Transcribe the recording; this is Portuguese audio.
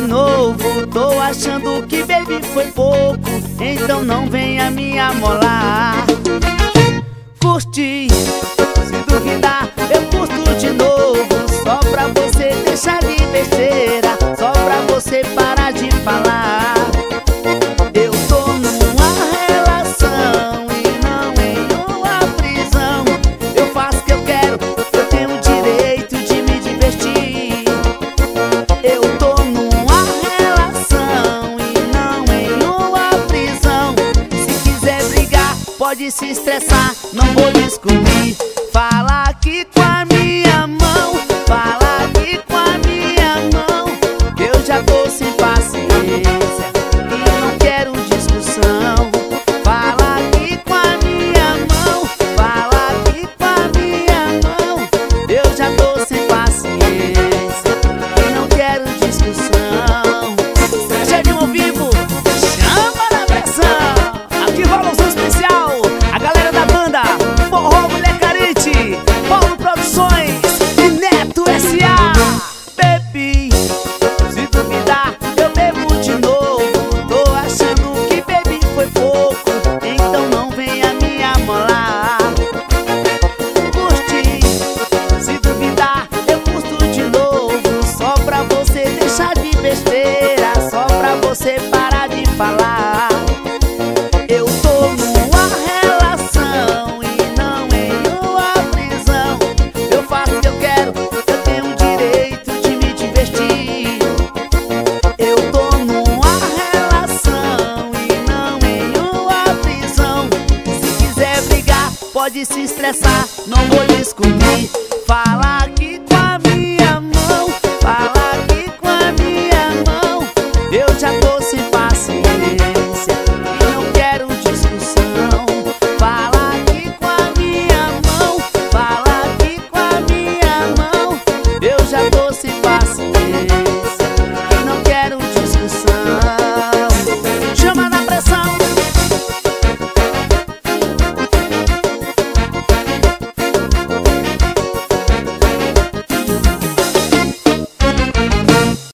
novo. Tô achando que baby foi pouco, então não venha me amolar. Curti, se duvidar eu curto de novo. Só pra você deixar de besteira, só pra você parar de falar. Eu tô numa relação e não em uma prisão. Eu faço o que eu quero, eu tenho o direito de me divertir. Eu tô numa relação e não em uma prisão. Se quiser brigar, pode se estressar, não vou descobrir. Fala aqui com a minha mão, fala aqui com a minha mão, que eu já tô sem paciência e não quero discussão. Fala aqui com a minha mão, fala aqui com a minha mão, eu já tô sem paciência e não quero discussão. Serginho ao vivo, chama na pressão. Aqui rola um som especial, a galera da banda Forró Mulher Carente, Paulo Produções e Neto S.A. Baby, se duvidar eu bebo de novo. Tô achando que baby foi pouco, então não venha me amolar. Curti, se duvidar eu curto de novo. Só pra você deixar de besteira, só pra você parar de falar. Eu tô numa relação e não em uma prisão. Eu faço o que eu quero, eu tenho o direito de me divertir. Eu tô numa relação e não em uma prisão. Se quiser brigar, pode se estressar, não vou descobrir. Fala aqui